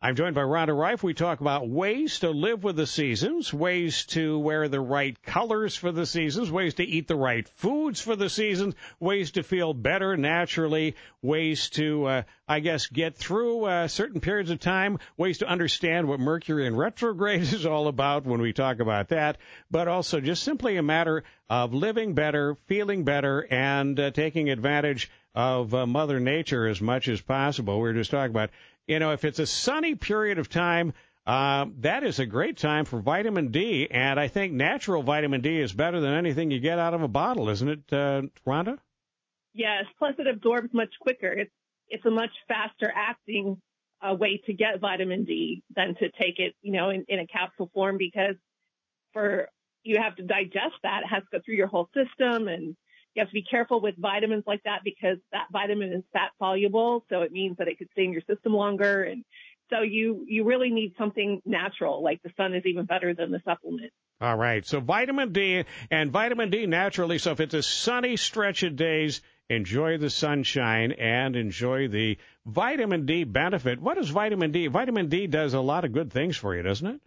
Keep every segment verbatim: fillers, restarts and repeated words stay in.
I'm joined by Rhonda Reif. We talk about ways to live with the seasons, ways to wear the right colors for the seasons, ways to eat the right foods for the seasons, ways to feel better naturally, ways to, uh, I guess, get through uh, certain periods of time, ways to understand what Mercury in retrograde is all about when we talk about that, but also just simply a matter of living better, feeling better, and uh, taking advantage of uh, Mother Nature as much as possible. We were just talking about, you know, if it's a sunny period of time, uh, that is a great time for vitamin D, and I think natural vitamin D is better than anything you get out of a bottle, isn't it, uh, Rhonda? Yes, plus it absorbs much quicker. It's it's a much faster acting uh, way to get vitamin D than to take it, you know, in, in a capsule form, because for you have to digest that. It has to go through your whole system, and you have to be careful with vitamins like that because that vitamin is fat soluble, so it means that it could stay in your system longer. And so you, you really need something natural, like the sun is even better than the supplement. All right, so vitamin D, and vitamin D naturally, so if it's a sunny stretch of days, enjoy the sunshine and enjoy the vitamin D benefit. What is vitamin D? Vitamin D does a lot of good things for you, doesn't it?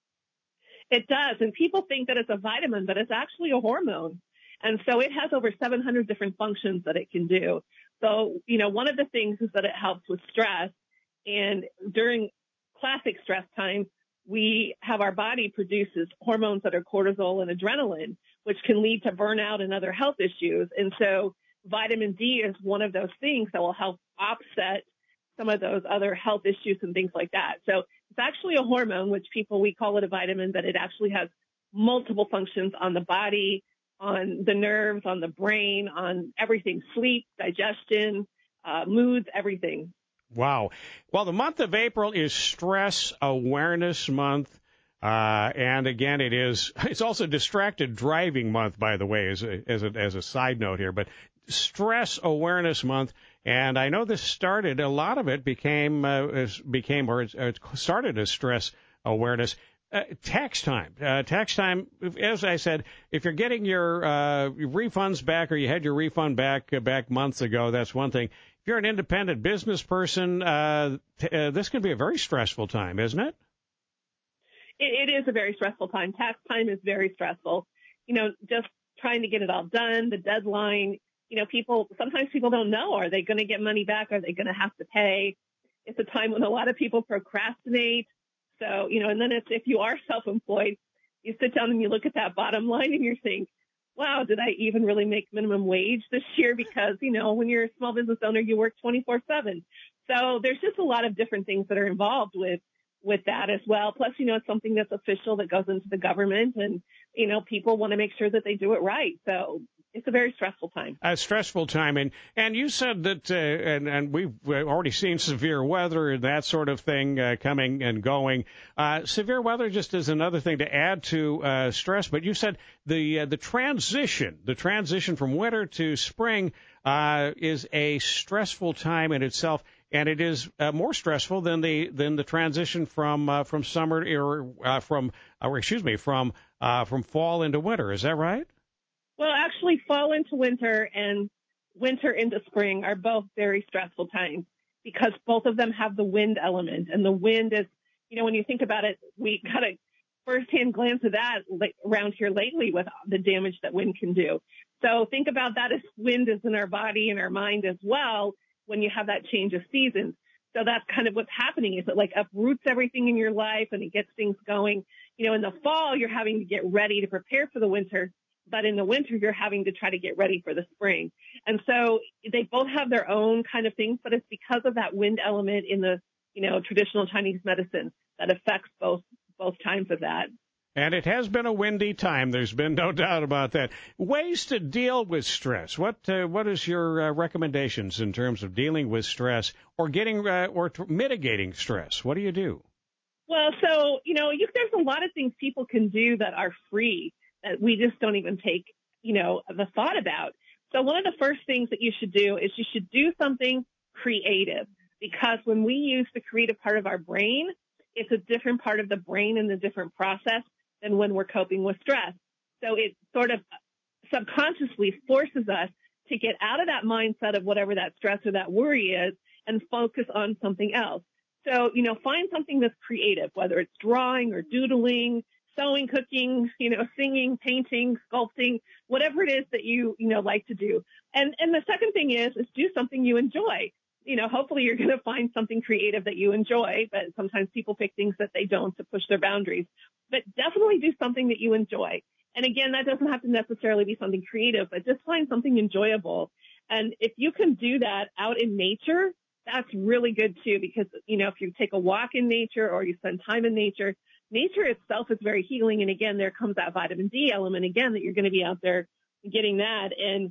It does, and people think that it's a vitamin, but it's actually a hormone. And so it has over seven hundred different functions that it can do. So, you know, one of the things is that it helps with stress. And during classic stress time, we have our body produces hormones that are cortisol and adrenaline, which can lead to burnout and other health issues. And so vitamin D is one of those things that will help offset some of those other health issues and things like that. So it's actually a hormone, which people, we call it a vitamin, but it actually has multiple functions on the body, on the nerves, on the brain, on everything, sleep, digestion, uh, moods, everything. Wow. Well, the month of April is Stress Awareness Month. Uh, and again, it is, it's also Distracted Driving Month, by the way, as a, as a, as a side note here, but Stress Awareness Month. And I know this started, a lot of it became, uh, became, or it started as stress awareness. Uh, tax time. Uh, tax time, as I said, if you're getting your uh, refunds back or you had your refund back uh, back months ago, that's one thing. If you're an independent business person, uh, t- uh, this can be a very stressful time, isn't it? it? It is a very stressful time. Tax time is very stressful. You know, just trying to get it all done, the deadline. You know, people, sometimes people don't know, are they going to get money back? Are they going to have to pay? It's a time when a lot of people procrastinate. So, you know, and then if, if you are self-employed, you sit down and you look at that bottom line and you think, wow, did I even really make minimum wage this year? Because, you know, when you're a small business owner, you work twenty-four seven. So there's just a lot of different things that are involved with, with that as well. Plus, you know, it's something that's official that goes into the government, and, you know, people want to make sure that they do it right. So it's a very stressful time. A stressful time. And, and you said that, uh, and, and we've already seen severe weather and that sort of thing uh, coming and going. Uh, severe weather just is another thing to add to uh, stress. But you said the uh, the transition, the transition from winter to spring uh, is a stressful time in itself. And it is uh, more stressful than the than the transition from uh, from summer or uh, from or excuse me from uh, from fall into winter. Is that right? Well, actually, fall into winter and winter into spring are both very stressful times because both of them have the wind element. And the wind is, you know, when you think about it, we got a firsthand glance of that around here lately with the damage that wind can do. So think about that as wind is in our body and our mind as well when you have that change of seasons. So that's kind of what's happening, is it like uproots everything in your life and it gets things going. You know, in the fall, you're having to get ready to prepare for the winter. But in the winter, you're having to try to get ready for the spring. And so they both have their own kind of things, but it's because of that wind element in the, you know, traditional Chinese medicine that affects both, both times of that. And it has been a windy time. There's been no doubt about that. Ways to deal with stress. What, uh, what is your uh, recommendations in terms of dealing with stress or getting, uh, or t- mitigating stress? What do you do? Well, so, you know, you, there's a lot of things people can do that are free that we just don't even take, you know, the thought about. So one of the first things that you should do is you should do something creative, because when we use the creative part of our brain, it's a different part of the brain and a different process than when we're coping with stress. So it sort of subconsciously forces us to get out of that mindset of whatever that stress or that worry is and focus on something else. So, you know, find something that's creative, whether it's drawing or doodling, sewing, cooking, you know, singing, painting, sculpting, whatever it is that you, you know, like to do. And, and the second thing is, is do something you enjoy. You know, hopefully you're going to find something creative that you enjoy, but sometimes people pick things that they don't to push their boundaries. But definitely do something that you enjoy. And again, that doesn't have to necessarily be something creative, but just find something enjoyable. And if you can do that out in nature, that's really good too, because, you know, if you take a walk in nature or you spend time in nature, nature itself is very healing. And again, there comes that vitamin D element again, that you're going to be out there getting that. And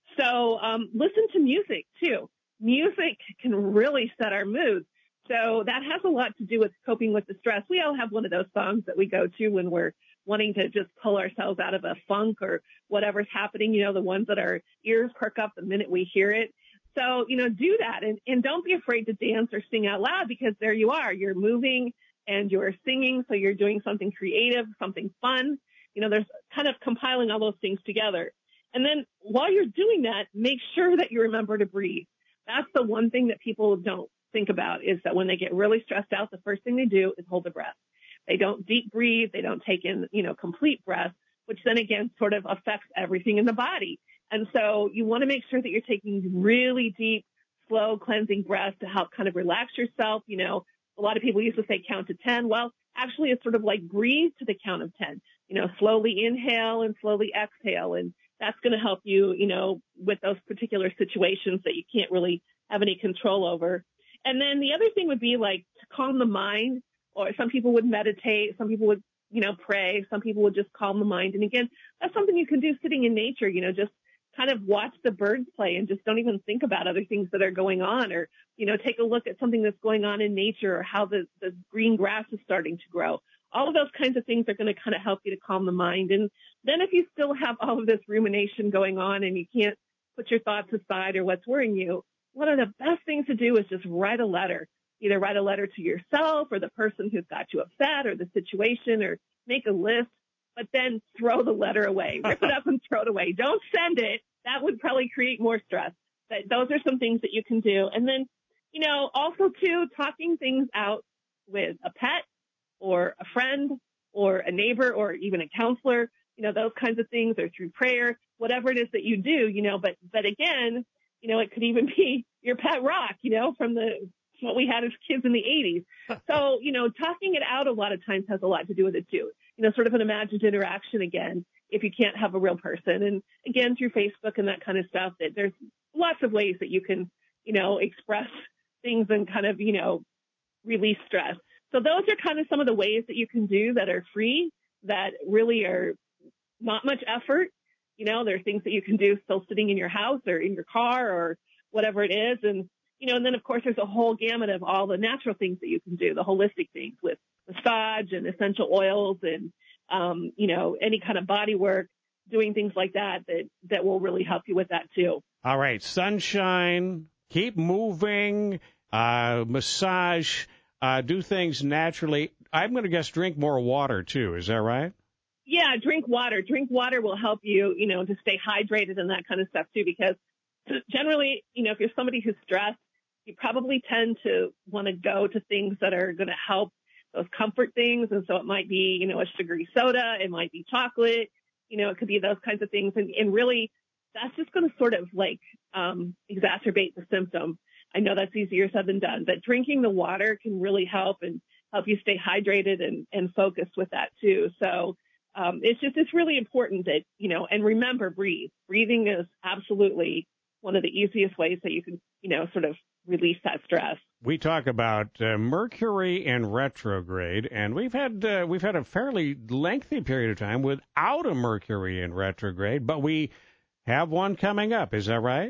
so, um, listen to music too. Music can really set our mood. So that has a lot to do with coping with the stress. We all have one of those songs that we go to when we're wanting to just pull ourselves out of a funk or whatever's happening, you know, the ones that our ears perk up the minute we hear it. So, you know, do that, and, and don't be afraid to dance or sing out loud, because there you are. You're moving and you're singing, so you're doing something creative, something fun. You know, there's kind of compiling all those things together. And then while you're doing that, make sure that you remember to breathe. That's the one thing that people don't think about, is that when they get really stressed out, the first thing they do is hold their breath. They don't deep breathe. They don't take in, you know, complete breath, which then again sort of affects everything in the body. And so you want to make sure that you're taking really deep, slow, cleansing breaths to help kind of relax yourself. You know, a lot of people used to say count to ten. Well, actually, it's sort of like breathe to the count of ten. You know, slowly inhale and slowly exhale. And that's going to help you, you know, with those particular situations that you can't really have any control over. And then the other thing would be like to calm the mind, or some people would meditate. Some people would, you know, pray. Some people would just calm the mind. And again, that's something you can do sitting in nature, you know, just kind of watch the birds play and just don't even think about other things that are going on, or, you know, take a look at something that's going on in nature, or how the, the green grass is starting to grow. All of those kinds of things are going to kind of help you to calm the mind. And then if you still have all of this rumination going on and you can't put your thoughts aside or what's worrying you, one of the best things to do is just write a letter. Either write a letter to yourself or the person who's got you upset or the situation, or make a list, but then throw the letter away. Rip it up and throw it away. Don't send it. That would probably create more stress. But those are some things that you can do. And then, you know, also too, talking things out with a pet or a friend or a neighbor or even a counselor, you know, those kinds of things, or through prayer, whatever it is that you do, you know, but, but again, you know, it could even be your pet rock, you know, from the, what we had as kids in the eighties. So, you know, talking it out a lot of times has a lot to do with it too. You know, sort of an imagined interaction again, if you can't have a real person. And again, through Facebook and that kind of stuff, that there's lots of ways that you can, you know, express things and kind of, you know, release stress. So those are kind of some of the ways that you can do that are free, that really are not much effort. You know, there are things that you can do still sitting in your house or in your car or whatever it is. And, you know, and then of course there's a whole gamut of all the natural things that you can do, the holistic things with massage and essential oils and, um, you know, any kind of body work, doing things like that, that, that will really help you with that too. All right. Sunshine, keep moving, uh, massage, uh, do things naturally. I'm going to guess drink more water too. Is that right? Yeah. Drink water. Drink water will help you, you know, to stay hydrated and that kind of stuff too, because generally, you know, if you're somebody who's stressed, you probably tend to want to go to things that are going to help those comfort things. And so it might be, you know, a sugary soda. It might be chocolate. You know, it could be those kinds of things. And, and really, that's just going to sort of like um, exacerbate the symptom. I know that's easier said than done, but drinking the water can really help and help you stay hydrated and, and focused with that too. So um, it's just, it's really important that, you know, and remember, breathe. Breathing is absolutely one of the easiest ways that you can, you know, sort of release that stress. We talk about uh, Mercury in retrograde, and we've had uh, we've had a fairly lengthy period of time without a Mercury in retrograde, but we have one coming up. Is that right?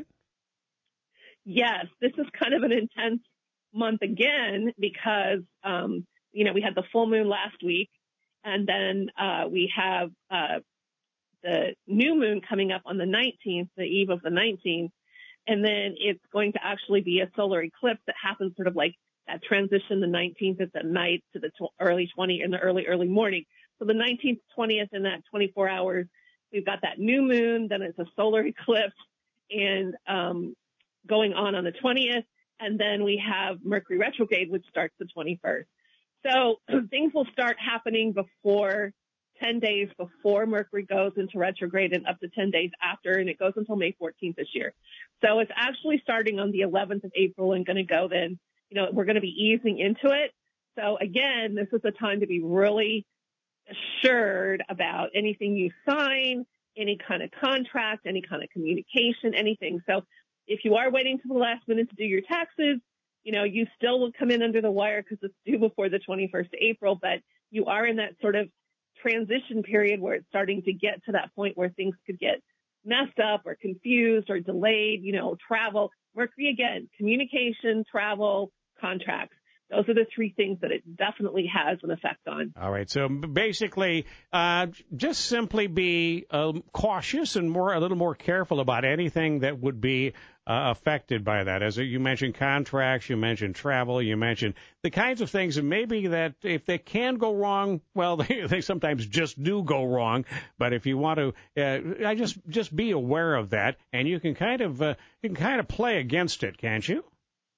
Yes, this is kind of an intense month again because, um, you know, we had the full moon last week, and then uh, we have uh, the new moon coming up on the nineteenth, the eve of the nineteenth. And then it's going to actually be a solar eclipse that happens sort of like that transition. The nineteenth is at night to the tw- early twentieth in the early, early morning. So the nineteenth, twentieth in that twenty-four hours, we've got that new moon. Then it's a solar eclipse and, um, going on on the twentieth. And then we have Mercury retrograde, which starts the twenty-first. So things will start happening before ten days before Mercury goes into retrograde and up to ten days after, and it goes until May fourteenth this year. So it's actually starting on the eleventh of April and going to go then, you know, we're going to be easing into it. So again, this is a time to be really assured about anything you sign, any kind of contract, any kind of communication, anything. So if you are waiting to the last minute to do your taxes, you know, you still will come in under the wire because it's due before the twenty-first of April, but you are in that sort of transition period where it's starting to get to that point where things could get messed up or confused or delayed, you know, travel. Mercury, again, communication, travel, contracts. Those are the three things that it definitely has an effect on. All right. So basically, uh, just simply be uh, cautious and more, a little more careful about anything that would be uh, affected by that. As you mentioned, contracts, you mentioned travel, you mentioned the kinds of things, and maybe that if they can go wrong, well, they, they sometimes just do go wrong. But if you want to, uh, I just just be aware of that, and you can kind of uh, you can kind of play against it, can't you?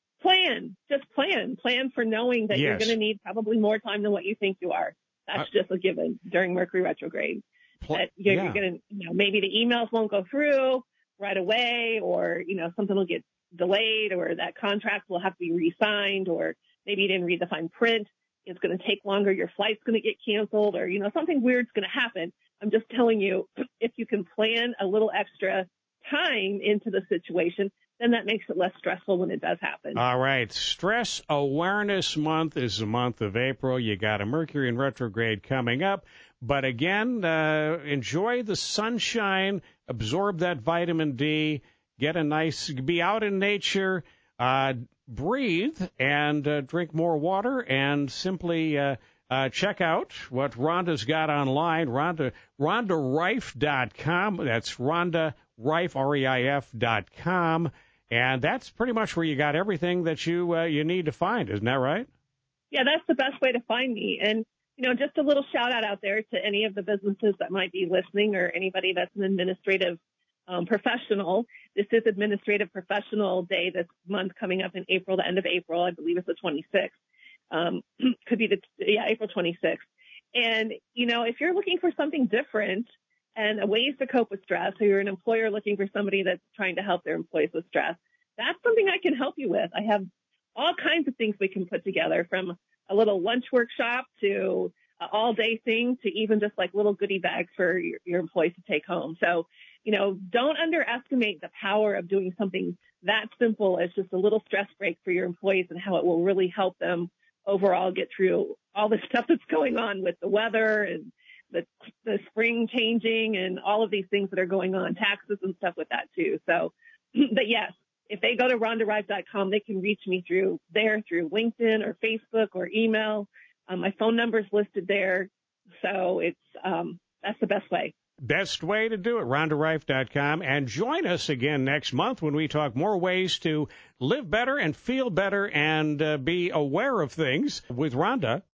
Plan. Just plan. Plan for knowing that Yes. you're going to need probably more time than what you think you are. That's uh, just a given during Mercury retrograde. Pl- that you're, yeah. you're going to, you know, maybe the emails won't go through right away, or, you know, something will get delayed, or that contract will have to be re-signed, or maybe you didn't read the fine print. It's going to take longer. Your flight's going to get canceled, or, you know, something weird's going to happen. I'm just telling you, if you can plan a little extra time into the situation, then that makes it less stressful when it does happen. All right. Stress Awareness Month is the month of April. You got a Mercury in retrograde coming up. But again, uh, enjoy the sunshine, absorb that vitamin D, get a nice, be out in nature, uh, breathe, and uh, drink more water, and simply uh, uh, check out what Rhonda's got online, Rhonda, Rhonda Reif dot com. That's Rhonda Reif, R E I F dot com. And that's pretty much where you got everything that you uh, you need to find, isn't that right? Yeah, that's the best way to find me. And, you know, just a little shout out out there to any of the businesses that might be listening, or anybody that's an administrative um, professional. This is Administrative Professional Day this month coming up in April, the end of April. I believe it's the twenty-sixth. Um, could be the, yeah, April twenty-sixth. And, you know, if you're looking for something different and ways to cope with stress, or you're an employer looking for somebody that's trying to help their employees with stress, that's something I can help you with. I have all kinds of things we can put together, from a little lunch workshop to an all-day thing to even just like little goodie bags for your, your employees to take home. So, you know, don't underestimate the power of doing something that simple as just a little stress break for your employees, and how it will really help them overall get through all the stuff that's going on with the weather and the, the spring changing and all of these things that are going on, taxes and stuff with that too. So, but yes, if they go to Rhonda Reif dot com, they can reach me through there, through LinkedIn or Facebook or email. Um, my phone number is listed there. So it's, um, that's the best way. Best way to do it, Rhonda Reif dot com. And join us again next month when we talk more ways to live better and feel better and uh, be aware of things with Rhonda.